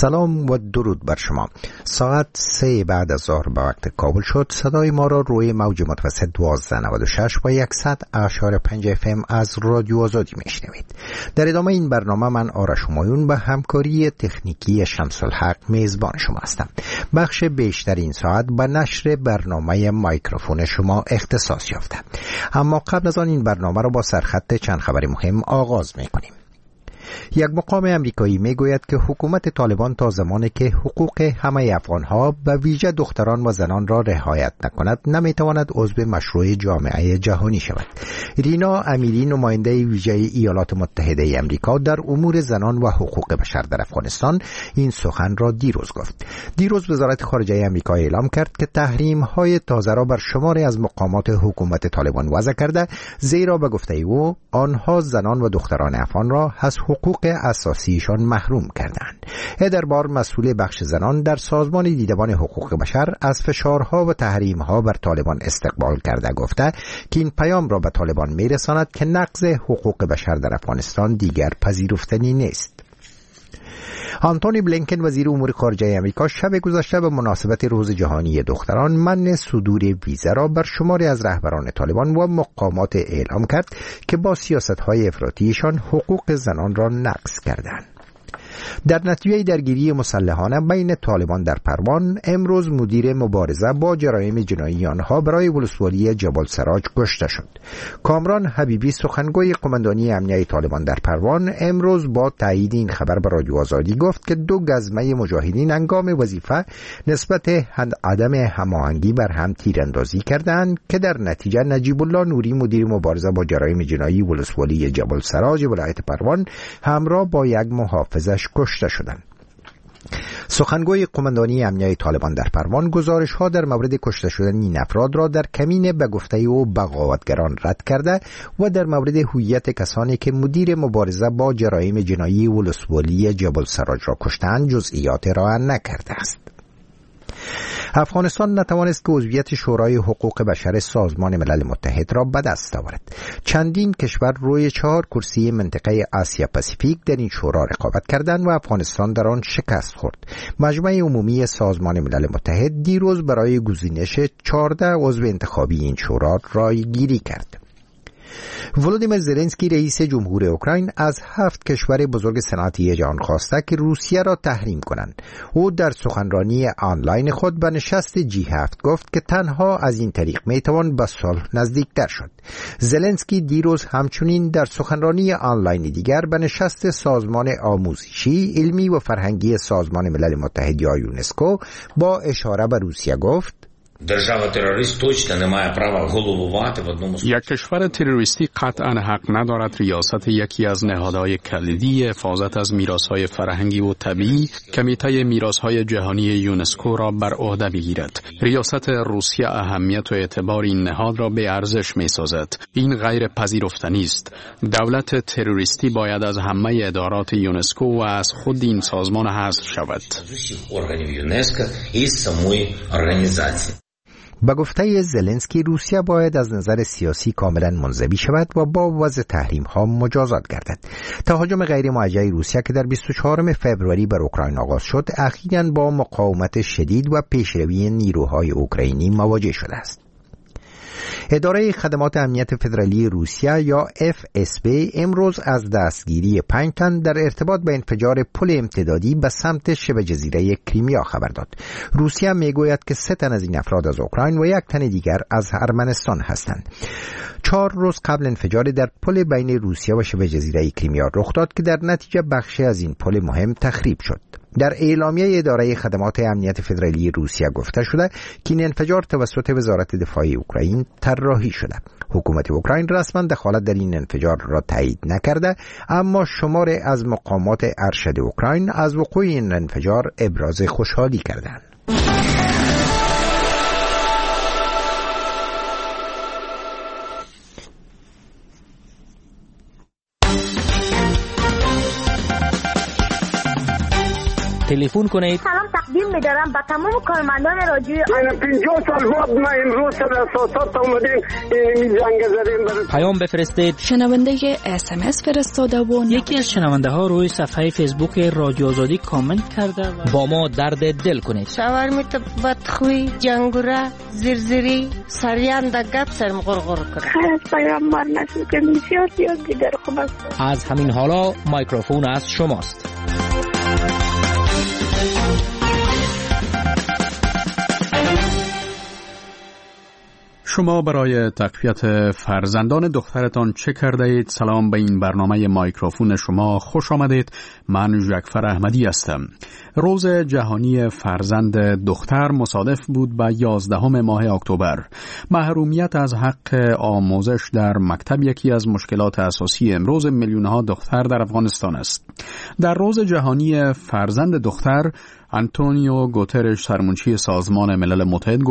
سلام و درود بر شما. ساعت 3 بعد از ظهر به وقت کابل شد. صدای ما را روی موج متوسط 1296 و 100.5 FM از رادیو آزادی میشنوید. در ادامه این برنامه من آرش همایون به همکاری تکنیکی شمس الحق میزبان شما هستم. بخش بیشتر این ساعت به نشر برنامه میکروفون شما اختصاص یافته. اما قبل از آن این برنامه را با سرخط چند خبر مهم آغاز میکنیم. یک مقام امریکایی میگوید که حکومت طالبان تا زمانی که حقوق همه افغانها و ویژه دختران و زنان را رعایت نکند نمیتواند عضو مشروع جامعه جهانی شود. رینا امیری نماینده ویژه ایالات متحده امریکا در امور زنان و حقوق بشر در افغانستان این سخن را دیروز گفت. دیروز وزارت خارجه امریکا اعلام کرد که تحریم‌های تازه را بر شماری از مقامات حکومت طالبان وضع کرده، زیرا به گفته او آنها زنان و دختران افغان را از حقوق اساسیشان محروم کردند. ادربار مسئول بخش زنان در سازمان دیدبان حقوق بشر از فشارها و تحریمها بر طالبان استقبال کرده گفته که این پیام را به طالبان میرساند که نقض حقوق بشر در افغانستان دیگر پذیرفتنی نیست. آنتونی بلینکن وزیر امور خارجه آمریکا شب گذشته به مناسبت روز جهانی دختران منع صدور ویزا را بر شماری از رهبران طالبان و مقامات اعلام کرد که با سیاست‌های افراطیشان حقوق زنان را نقض کردند. در نتیجه درگیری مسلحانه بین طالبان در پروان، امروز مدیر مبارزه با جرایم جنایی آنها برای ولسوالی جبل سراج کشته شد. کامران حبیبی سخنگوی قماندانی امنیه طالبان در پروان امروز با تایید این خبر به رادیو آزادی گفت که 2 گزمه مجاهدین هنگام وظیفه نسبت عدم هماهنگی بر هم تیراندازی کردند که در نتیجه نجیب الله نوری مدیر مبارزه با جرایم جنایی ولسوالی جبل سراج ولایت پروان همراه با یک محافظش کشته شدند. سخنگوی قماندانی امنیه طالبان در پروان گزارش ها در مورد کشته شدن این افراد را در کمین به گفته او بغاوتگران رد کرده و در مورد هویت کسانی که مدیر مبارزه با جرایم جنایی ولسوالی جبل سراج را کشتند جزئیات را نکرده است. افغانستان نتوانست که عضویت شورای حقوق بشر سازمان ملل متحد را به دست آورد. چندین کشور روی 4 کرسی منطقه آسیا پاسیفیک در این شورا رقابت کردند و افغانستان در آن شکست خورد. مجمع عمومی سازمان ملل متحد دیروز برای گزینش 14 عضو انتخابی این شورا رایگیری کرد. ولودیمیر زلنسکی رئیس جمهور اوکراین از 7 کشور بزرگ صنعتی جهان خواسته که روسیه را تحریم کنند. او در سخنرانی آنلاین خود به نشست G7 گفت که تنها از این طریق میتوان به صلح نزدیکتر شد. زلنسکی دیروز همچنین در سخنرانی آنلاین دیگر به نشست سازمان آموزشی، علمی و فرهنگی سازمان ملل متحد یا یونسکو با اشاره به روسیه گفت: یک کشور تروریستی قطعا حق ندارد ریاست یکی از نهادهای کلیدی حفاظت از میراث‌های فرهنگی و طبیعی کمیته میراث‌های جهانی یونسکو را بر عهده بگیرد. ریاست روسیه اهمیت و اعتبار این نهاد را به ارزش می‌سازد. این غیر پذیرفتنی است. دولت تروریستی باید از همه ادارات یونسکو و از خود این سازمان حذف شود. به گفته زلنسکی روسیه باید از نظر سیاسی کاملا منزوی شود و با وضع تحریم ها مجازات گردد. تهاجم غیر موجه روسیه که در 24 فوریه بر اوکراین آغاز شد اخیراً با مقاومت شدید و پیشروی نیروهای اوکراینی مواجه شده است. اداره خدمات امنیت فدرالی روسیه یا FSB امروز از دستگیری 5 تن در ارتباط با انفجار پل امتدادی به سمت شبه جزیره کریمیا خبر داد. روسیه میگوید که 3 تن از این افراد از اوکراین و 1 تن دیگر از ارمنستان هستند. 4 روز قبل انفجار در پل بین روسیه و شبه جزیره کریمیا رخ داد که در نتیجه بخشی از این پل مهم تخریب شد. در اعلامیه اداره خدمات امنیت فدرالی روسیه گفته شده که این انفجار توسط وزارت دفاع اوکراین طراحی شده. حکومت اوکراین رسما دخالت در این انفجار را تایید نکرده، اما شماری از مقامات ارشد اوکراین از وقوع این انفجار ابراز خوشحالی کردند. تلفن کنید. سلام تقدیم می‌دارم به تمام کارمندان رادیو. من 50 سال بعد ما امروز سر اساسات اومدیم این جنگ زدیم. پیام بفرستید. شنونده SMS فرستاده و یکی از شنونده ها روی صفحه فیسبوک رادیو آزادی کامنت کرده و با ما درد دل کنید. شاورمیت بدخوی، جنگوره، زرزری، سریان دگت سرم غرغر کرد. از پیامبر نسل که زیاد دیگر خوب است. از همین حالا میکروفون از شماست. شما برای تقویت فرزندان دخترتان چه کرده اید؟ سلام، به این برنامه میکروفون شما خوش آمدید. من جعفر احمدی هستم. روز جهانی فرزند دختر مصادف بود با 11 ماه اکتبر. محرومیت از حق آموزش در مکتب یکی از مشکلات اساسی امروز میلیون‌ها دختر در افغانستان است. در روز جهانی فرزند دختر، آنتونیو گوترش، سرمنشی سازمان ملل متحد